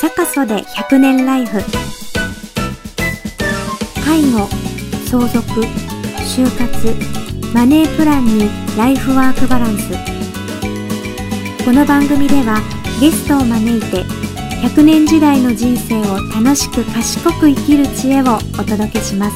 サカソで100年ライフ。介護、相続、就活、マネープランにライフワークバランス。この番組ではゲストを招いて100年時代の人生を楽しく賢く生きる知恵をお届けします。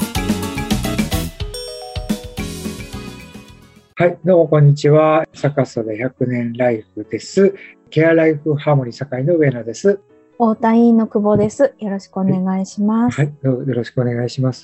はい、どうもこんにちは。サカソで100年ライフです。ケアライフハーモニー堺の上野です。 太田委員の久保です。よろしくお願いします。 はい、よろしくお願いします。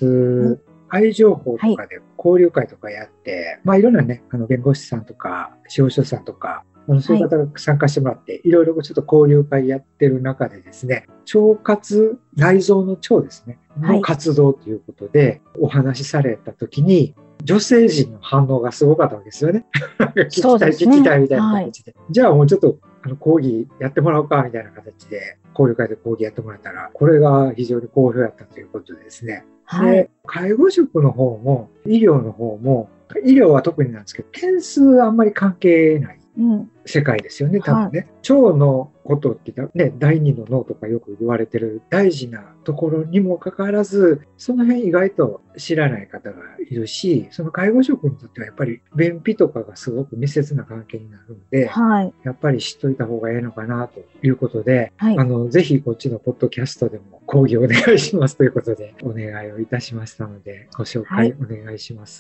愛情報とかで交流会とかやって、いろんなね、弁護士さんとか、司法書士さんとか、そういう方が参加してもらって、いろいろちょっと交流会やってる中でですね、腸活、内臓の腸ですね、の活動ということでお話しされたときに、女性陣の反応がすごかったわけですよね。聞きたいみたいな形で。じゃあもうちょっと講義やってもらおうかみたいな形で、交流会で講義やってもらったら、これが非常に好評だったということでですね。で、介護職の方も、医療の方も、医療は特になんですけど、件数あんまり関係ない世界ですよね、多分ね。腸のことって言ったらね、第二の脳とかよく言われてる大事なところにもかかわらず、その辺意外と知らない方がいるし、その介護職にとってはやっぱり便秘とかがすごく密接な関係になるので、やっぱり知っといた方がいいのかなということで、ぜひこっちのポッドキャストでも講義お願いしますということでお願いをいたしましたので、ご紹介お願いします。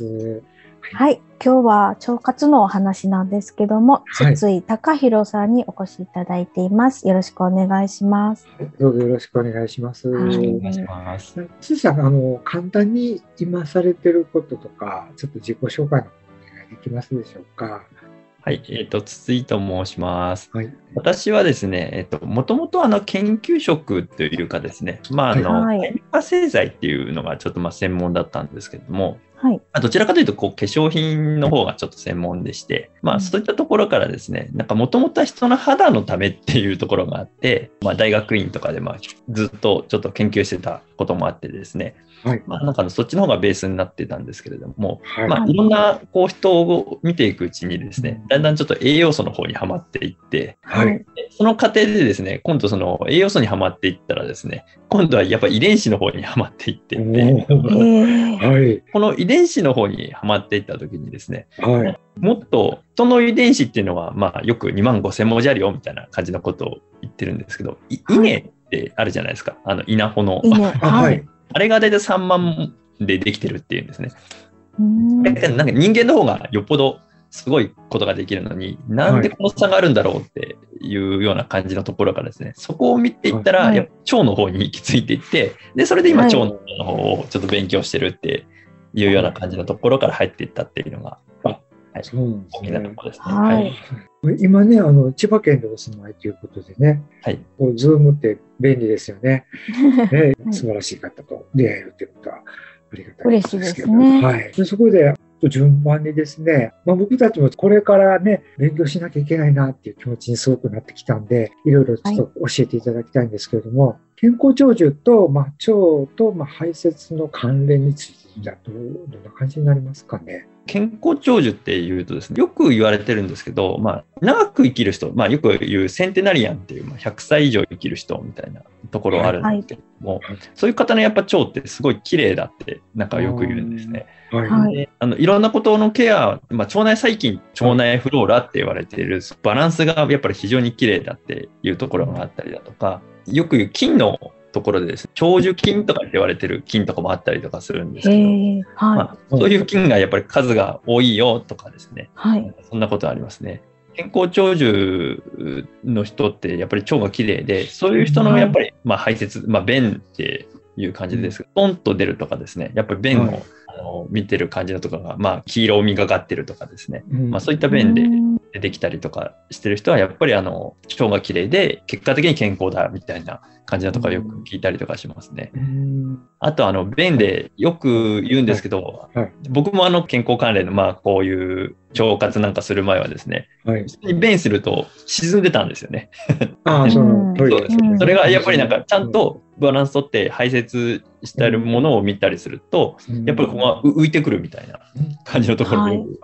はい、今日は腸活のお話なんですけども、筒井隆弘さんにお越しいただいています。よろしくお願いします。 どうぞよろしくお願いします。 よろしくお願いします。 筒井さん、簡単に今されてることとか、ちょっと自己紹介のお願いできますでしょうか。 はい、筒井と申します。私はですね、もともと研究職というかですね、介護製剤っていうのがちょっと専門だったんですけれども、どちらかというと化粧品の方がちょっと専門でして、そういったところからですね、もともとは人の肌のためっていうところがあって、大学院とかでずっとちょっと研究してたこともあってですね、そっちの方がベースになってたんですけれども、いろんな人を見ていくうちにですね、だんだんちょっと栄養素の方にはまっていって、その過程でですね、今度その栄養素にはまっていったらですね、今度はやっぱり遺伝子の方にはまっていってこの遺伝子の方にはまっていった時にですね、もっと人の遺伝子っていうのはよく25,000文字あるよみたいな感じのことを言ってるんですけど、稲ってあるじゃないですか、稲穂のあれがだいたい3万でできてるっていうんですね。なんか人間の方がよっぽどすごいことができるのに、なんでこの差があるんだろうっていうような感じのところからですね、そこを見ていったら、腸の方に行き着いていって、でそれで今腸の方をちょっと勉強してるっていうような感じのところから入っていったっていうのが、大きなところですね。 今ね、千葉県でお住まいということでね、ズームって便利ですよね。素晴らしい方と出会えるということはありがたいですけど。 嬉しいですね。 でそこで順番にですね、僕たちもこれからね、勉強しなきゃいけないなっていう気持ちにすごくなってきたんで、いろいろちょっと教えていただきたいんですけれども、健康長寿と、腸と、排泄の関連について、じゃあどんな感じになりますかね。 健康長寿っていうとですね、よく言われてるんですけど、長く生きる人、よく言うセンテナリアンっていう、100歳以上生きる人みたいなところはあるんですけども、そういう方のやっぱ腸ってすごい綺麗だってよく言うんですね。でいろんなことのケア、腸内細菌、腸内フローラって言われているバランスがやっぱり非常に綺麗だっていうところがあったりだとか、よく言う菌のところでですね、長寿菌とかって言われてる菌とかもあったりとかするんですけど、そういう菌がやっぱり数が多いよとかですね、そんなことありますね。健康長寿の人ってやっぱり腸が綺麗で、そういう人のやっぱり排泄、便っていう感じですけど、ポンと出るとかですね、やっぱり便を見てる感じのとかが、黄色みがかってるとかですね、そういった便で出てきたりとかしてる人はやっぱり腸が綺麗で結果的に健康だみたいな感じのとかよく聞いたりとかしますね。あと便でよく言うんですけど、僕も健康関連のこういう腸活なんかする前はですね、便すると沈んでたんですよね。それがやっぱりちゃんとバランス取って排泄しているものを見たりすると、やっぱりここが浮いてくるみたいな感じのところに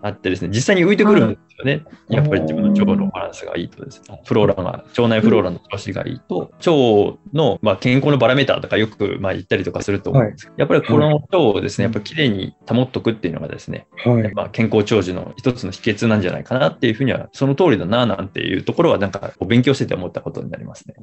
あってですね、実際に浮いてくるんですよね。やっぱり自分の腸のバランスがいいとですね、腸内フローラの調子がいいと、腸の、健康のバラメーターとかよく言ったりとかすると思うんですけど、やっぱりこの腸をですね、やっぱりきれいに保っとくっていうのがですね、健康長寿の一つの秘訣なんじゃないかなっていうふうには、その通りだななんていうところはなんか勉強してて思ったことになりますね。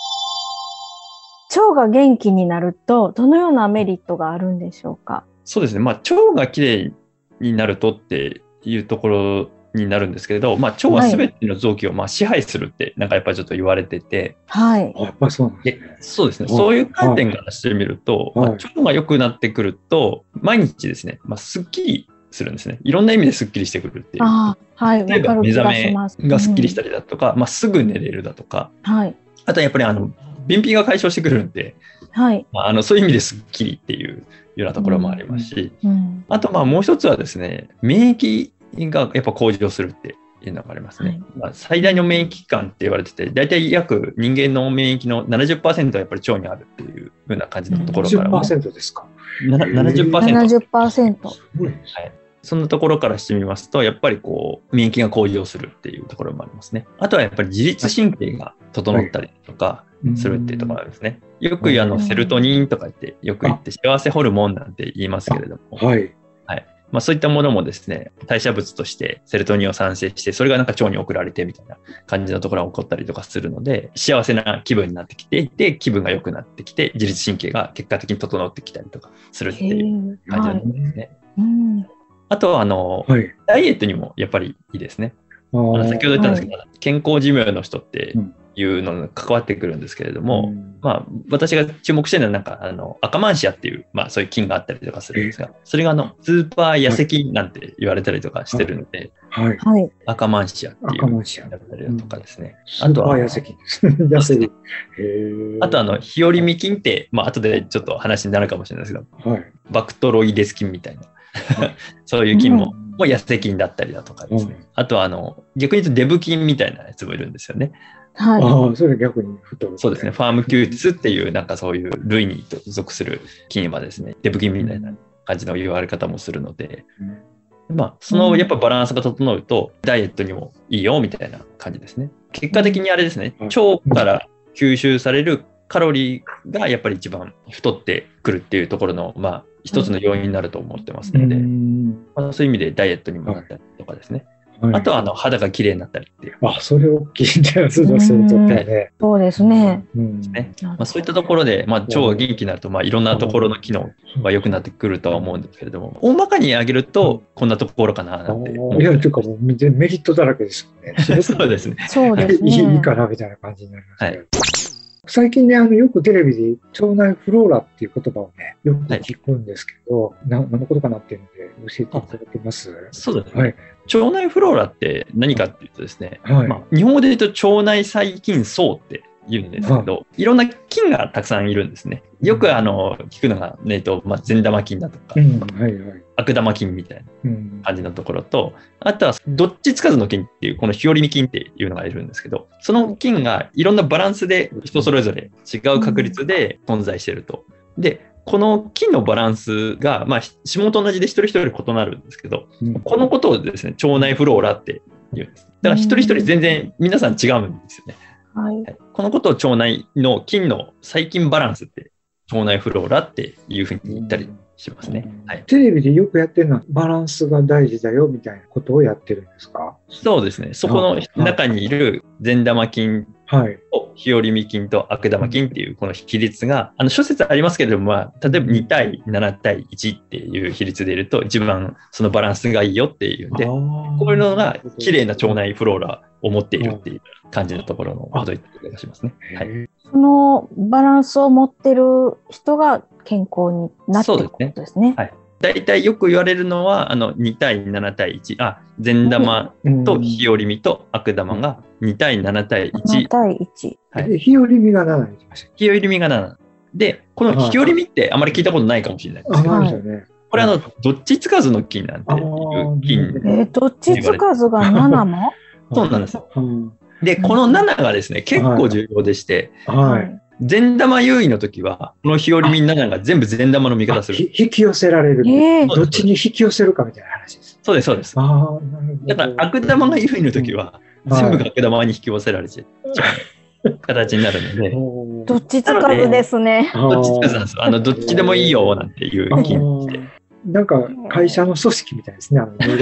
腸が元気になるとどのようなメリットがあるんでしょうか？ そうですね、腸がきれいになるとっていうところになるんですけれど、腸は全ての臓器を支配するってなんかやっぱりちょっと言われてて、 はい、やっぱそうなんですね。 そうですね、そういう観点からしてみると、腸が良くなってくると毎日ですね、すっきりするんですね。いろんな意味ですっきりしてくるっていう。例えば目覚めがすっきりしたりだとか、すぐ寝れるだとか、あとはやっぱり便秘が解消してくるんで、そういう意味ですっきりっていうようなところもありますし、あともう一つはですね、免疫がやっぱ向上するっていうのがありますね。最大の免疫器官って言われてて、大体約人間の免疫の 70% はやっぱり腸にあるっていう風な感じのところからも。 70% ですか ？70%。 70%。 すごいです。 そんなところからしてみますと、やっぱり免疫が向上するっていうところもありますね。あとはやっぱり自律神経が整ったりとかするっていうところがあるんですね。よくセロトニンとかってよく言って幸せホルモンなんて言いますけれども、そういったものもですね、代謝物としてセロトニンを産生して、それがなんか腸に送られてみたいな感じのところが起こったりとかするので、幸せな気分になってきていて、気分が良くなってきて、自律神経が結果的に整ってきたりとかするっていう感じなんですね。あとはダイエットにもやっぱりいいですね。先ほど言ったんですけど、健康寿命の人っていうのに関わってくるんですけれども、私が注目してるのはなんかアカマンシアっていう、そういう菌があったりとかするんですが、それがスーパー痩せ菌なんて言われたりとかしてるので、アカマンシアっていうだったりだとかですね。 あとは痩せ菌です。 あと日和見菌って、後でちょっと話になるかもしれないですけど、バクトロイデス菌みたいなそういう菌も痩せ菌だったりだとかですね。あとは逆に言うとデブ菌みたいなやつもいるんですよね。 それ逆に太る。 そうですね。ファームキューティスっていうなんかそういう類に属する菌はですね、デブ菌みたいな感じの言われ方もするので、そのやっぱバランスが整うとダイエットにもいいよみたいな感じですね。結果的にあれですね、腸から吸収されるカロリーがやっぱり一番太ってくるっていうところの一つの要因になると思ってますので、そういう意味でダイエットにもなったりとかですね。あとは肌が綺麗になったりっていう。 それ大きいんだよ、そうですね。 そういったところで、腸が元気になると、いろんなところの機能が良くなってくるとは思うんですけれども、大まかに挙げると、こんなところかななんて。 いや、というかもうメリットだらけですよね。 そうですね。 いいかなみたいな感じになりますね。最近ね、よくテレビで腸内フローラっていう言葉をね、よく聞くんですけど、何のことかなっていうので教えていただけます？ そうですね。腸内フローラって何かっていうとですね、日本語で言うと腸内細菌層って言うんですけど、いろんな菌がたくさんいるんですね。よく聞くのが、善玉菌だとか、悪玉菌みたいな感じのところと、あとはどっちつかずの菌っていうこの日和見菌っていうのがいるんですけど、その菌がいろんなバランスで人それぞれ違う確率で存在していると。でこの菌のバランスが、指紋と同じで一人一人異なるんですけど、このことをですね、腸内フローラって言うんです。だから一人一人全然皆さん違うんですよね。このことを腸内の菌の細菌バランスって腸内フローラっていうふうに言ったりしますね。 テレビでよくやってるのはバランスが大事だよみたいなことをやってるんですか？ そうですね。そこの中にいる善玉菌と日和見菌と悪玉菌っていうこの比率が諸説ありますけれども、例えば2対7対1っていう比率でいると一番そのバランスがいいよっていうんで、こういうのが綺麗な腸内フローラを持っているっていう感じのところのことを言っていただきますね。 そのバランスを持ってる人が健康になっていくことですね。 大体よく言われるのは2対7対1、善玉と日和見と悪玉が2対7対1。 7対1。 日和見が7に来ました。 日和見が7。で、この日和見ってあまり聞いたことないかもしれないですけど、これどっちつかずの菌なんていう菌。 どっちつかずが7も？ そうなんですよ。で、この7がですね、結構重要でして、 善玉優位の時は、この日和みんなが全部善玉の味方する。 引き寄せられる。どっちに引き寄せるかみたいな話です。 そうです、そうです。だから悪玉が優位の時は、全部が悪玉に引き寄せられちゃう形になるので。 どっちつかずですね。 どっちつかずなんですよ。どっちでもいいよなんていう気にして。 なんか会社の組織みたいですね。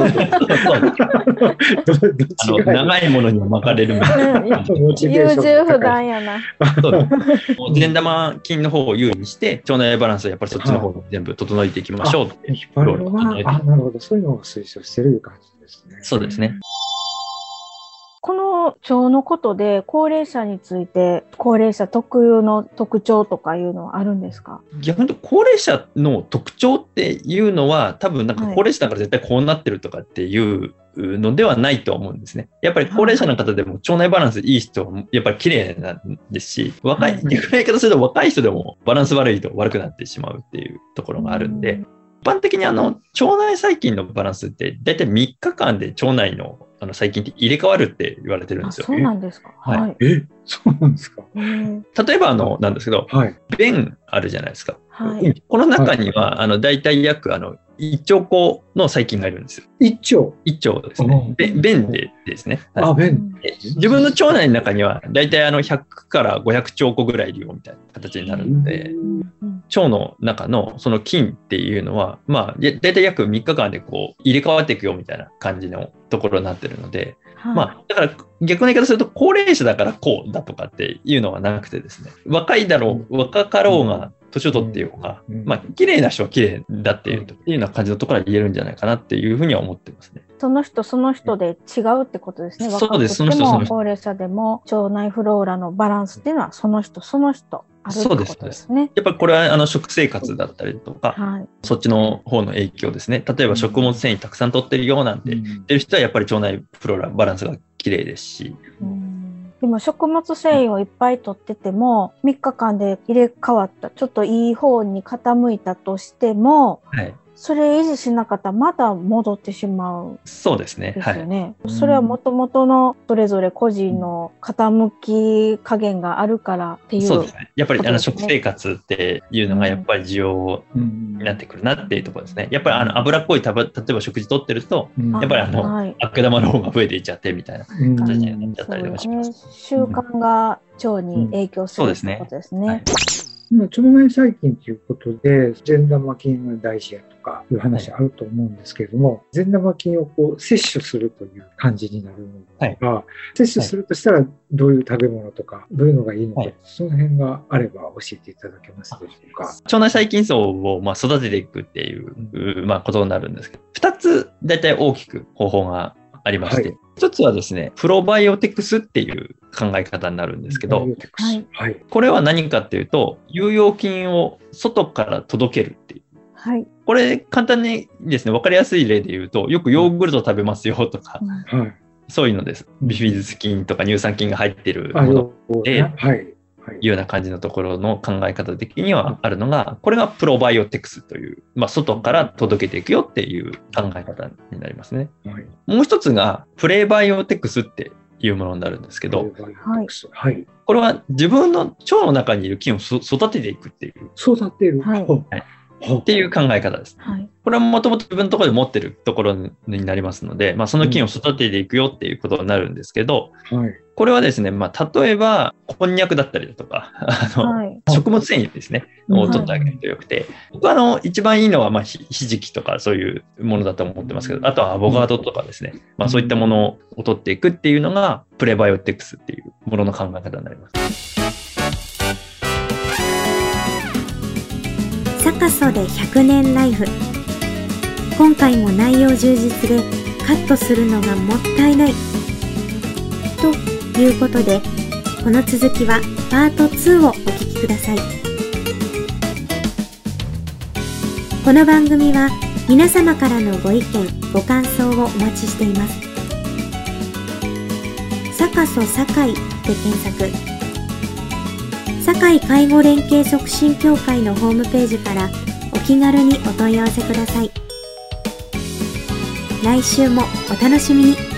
長いものには巻かれるみたいな。 優柔不断やな。 善玉菌の方を優位にして、腸内バランスをやっぱりそっちの方に全部整えていきましょうって。 なるほど。そういうのを推奨してる感じですね。 そうですね。 この腸のことで高齢者について高齢者特有の特徴とかいうのはあるんですか？ 逆に言うと高齢者の特徴っていうのは多分なんか高齢者だから絶対こうなってるとかっていうのではないと思うんですね。やっぱり高齢者の方でも腸内バランスいい人はやっぱり綺麗なんですし、逆な言い方すると若い人でもバランス悪いと悪くなってしまうっていうところがあるんで、一般的に腸内細菌のバランスって大体3日間で腸内の細菌って入れ替わるって言われてるんですよ。 そうなんですか。 はい。そうなんですか。 例えばなんですけど、便あるじゃないですか。この中には大体約1兆個の細菌がいるんですよ。 1兆ですね。便でですね。 便。 自分の腸内の中には大体100から500兆個ぐらいいるよみたいな形になるので、腸の中のその菌っていうのは、大体約3日間でこう入れ替わっていくよみたいな感じのところになってるので、だから逆の言い方すると高齢者だからこうだとかっていうのはなくてですね、若かろうが年を取ってようが、綺麗な人は綺麗だっていうような感じのところは言えるんじゃないかなっていうふうには思ってますね。 その人で違うってことですね。 そうです。 その人高齢者でも腸内フローラのバランスっていうのはその人あるってことですね。 やっぱりこれは食生活だったりとか、そっちの方の影響ですね。例えば食物繊維たくさん取ってるよなんて言ってる人はやっぱり腸内フローラバランスが綺麗ですし。 でも食物繊維をいっぱい取ってても3日間で入れ替わったちょっといい方に傾いたとしても、それ維持しなかったらまだ戻ってしまう。 そうですね。 ですよね。それはもともとのそれぞれ個人の傾き加減があるからっていう。 そうですね。やっぱり食生活っていうのがやっぱり重要になってくるなっていうところですね。やっぱり脂っこい例えば食事とってると、やっぱり悪玉の方が増えていっちゃってみたいな形になっちゃったりとかします。 習慣が腸に影響するってことですね。 腸内細菌ということで善玉菌が大事やとかいう話あると思うんですけれども、善玉菌を摂取するという感じになるのが、摂取するとしたらどういう食べ物とかどういうのがいいのか、その辺があれば教えていただけますでしょうか。 腸内細菌層を育てていくっていうことになるんですけど、2つ大体大きく方法がありまして、一つはですね、プロバイオテクスっていう考え方になるんですけど、これは何かっていうと、有用菌を外から届けるっていう。これ簡単にですね、分かりやすい例で言うと、よくヨーグルト食べますよとか、そういうのです。ビフィズス菌とか乳酸菌が入っているもので、いうような感じのところの考え方的にはあるのが、これがプロバイオテクスという、外から届けていくよっていう考え方になりますね。もう一つがプレバイオテクスっていうものになるんですけど、これは自分の腸の中にいる菌を育てていくっていう。 育てる。 っていう考え方です。これはもともと自分のところで持ってるところになりますので、その菌を育てていくよっていうことになるんですけど、これはですね、例えばこんにゃくだったりだとか食物繊維ですねを取ってあげるとよくて、僕は一番いいのはひじきとかそういうものだと思ってますけど、あとはアボカドとかですね、そういったものを取っていくっていうのがプレバイオテクスっていうものの考え方になります。 サカソで100年ライフ。今回も内容充実でカットするのがもったいない。ということで、この続きはパート2をお聞きください。この番組は皆様からのご意見、ご感想をお待ちしています。サカソ堺で検索。堺介護連携促進協会のホームページからお気軽にお問い合わせください。来週もお楽しみに。